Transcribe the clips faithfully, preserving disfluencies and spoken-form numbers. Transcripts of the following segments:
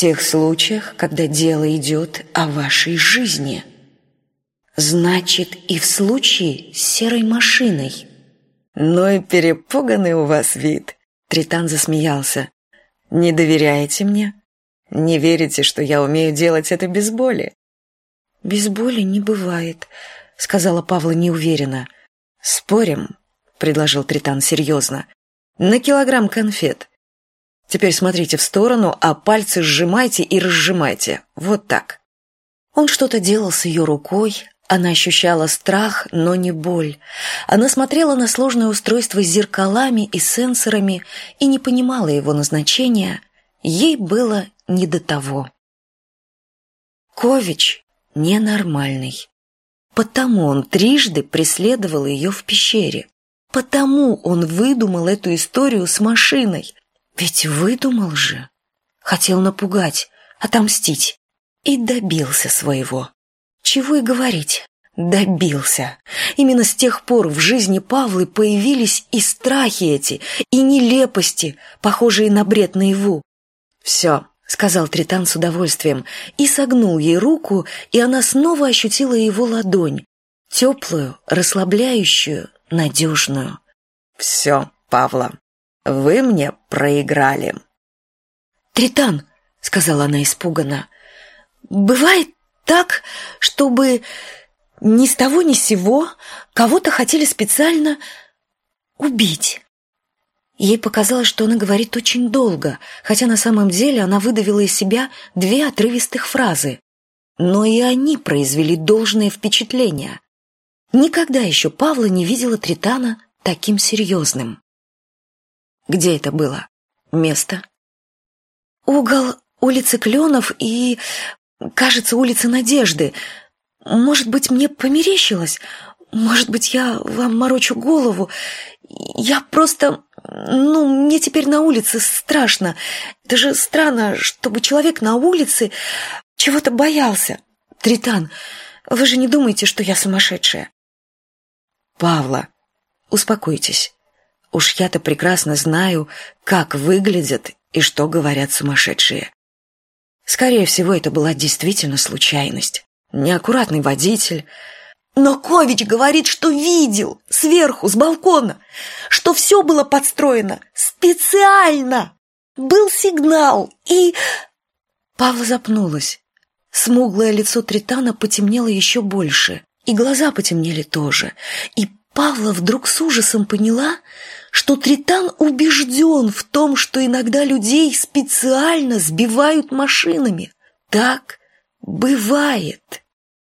тех случаях, когда дело идет о вашей жизни. Значит, и в случае с серой машиной. Ну и перепуганный у вас вид. Тритан засмеялся. Не доверяете мне? Не верите, что я умею делать это без боли? Без боли не бывает, сказала Павла неуверенно. Спорим, предложил Тритан серьезно. На килограмм конфет. Теперь смотрите в сторону, а пальцы сжимайте и разжимайте. Вот так. Он что-то делал с ее рукой. Она ощущала страх, но не боль. Она смотрела на сложное устройство с зеркалами и сенсорами и не понимала его назначения. Ей было не до того. Кович ненормальный. Потому он трижды преследовал ее в пещере. Потому он выдумал эту историю с машиной. Ведь выдумал же. Хотел напугать, отомстить. И добился своего. Чего и говорить. Добился. Именно с тех пор в жизни Павлы появились и страхи эти, и нелепости, похожие на бред наяву. «Все», — сказал Тритан с удовольствием, и согнул ей руку, и она снова ощутила его ладонь. Теплую, расслабляющую, надежную. «Все, Павла, вы мне проиграли». «Тритан», — сказала она испуганно, — «бывает так, чтобы ни с того ни с сего кого-то хотели специально убить». Ей показалось, что она говорит очень долго, хотя на самом деле она выдавила из себя две отрывистых фразы. Но и они произвели должное впечатление. Никогда еще Павла не видела Тритана таким серьезным. Где это было? Место? Угол улицы Кленов и, кажется, улицы Надежды. Может быть, мне померещилось? Может быть, я вам морочу голову? Я просто... Ну, мне теперь на улице страшно. Это же странно, чтобы человек на улице чего-то боялся. Тритан, вы же не думаете, что я сумасшедшая? Павла, успокойтесь. Уж я-то прекрасно знаю, как выглядят и что говорят сумасшедшие. Скорее всего, это была действительно случайность. Неаккуратный водитель. Но Кович говорит, что видел сверху, с балкона, что все было подстроено специально. Был сигнал, и... Павла запнулась. Смуглое лицо Тритана потемнело еще больше, и глаза потемнели тоже. И Павла вдруг с ужасом поняла, что Тритан убежден в том, что иногда людей специально сбивают машинами. Так бывает.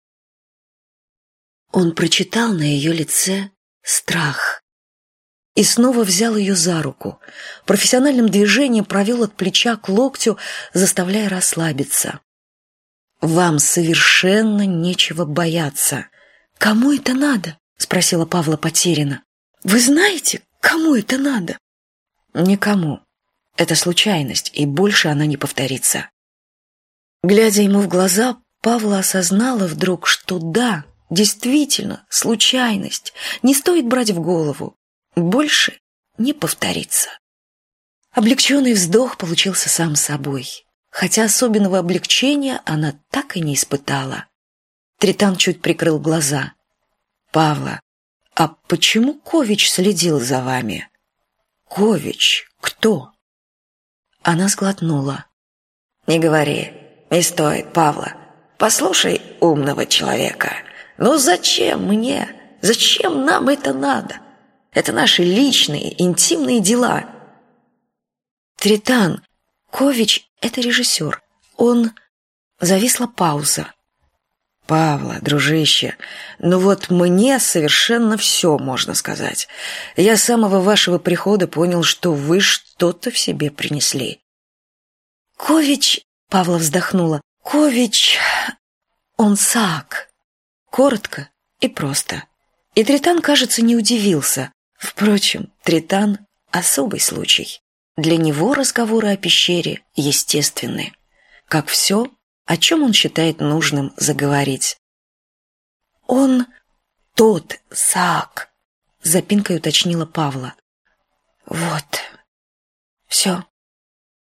Он прочитал на ее лице страх и снова взял ее за руку. Профессиональным движением провел от плеча к локтю, заставляя расслабиться. «Вам совершенно нечего бояться». «Кому это надо?» — спросила Павла потерянно. «Вы знаете, кому это надо?» «Никому. Это случайность, и больше она не повторится». Глядя ему в глаза, Павла осознала вдруг, что да, действительно, случайность. Не стоит брать в голову. Больше не повторится. Облегченный вздох получился сам собой. Хотя особенного облегчения она так и не испытала. Тритан чуть прикрыл глаза. «Павла, а почему Кович следил за вами?» «Кович? Кто?» Она сглотнула. «Не говори, не стоит, Павла. Послушай умного человека. Ну зачем мне? Зачем нам это надо? Это наши личные, интимные дела». «Тритан, Кович — это режиссер. Он...» Зависла пауза. «Павла, дружище, ну вот мне совершенно все, можно сказать. Я с самого вашего прихода понял, что вы что-то в себе принесли». «Кович...» — Павла вздохнула. «Кович... он Саак». Коротко и просто. И Тритан, кажется, не удивился. Впрочем, Тритан — особый случай. Для него разговоры о пещере естественны. Как все, о чем он считает нужным заговорить. «Он тот Саак», — запинкой уточнила Павла. «Вот. Все.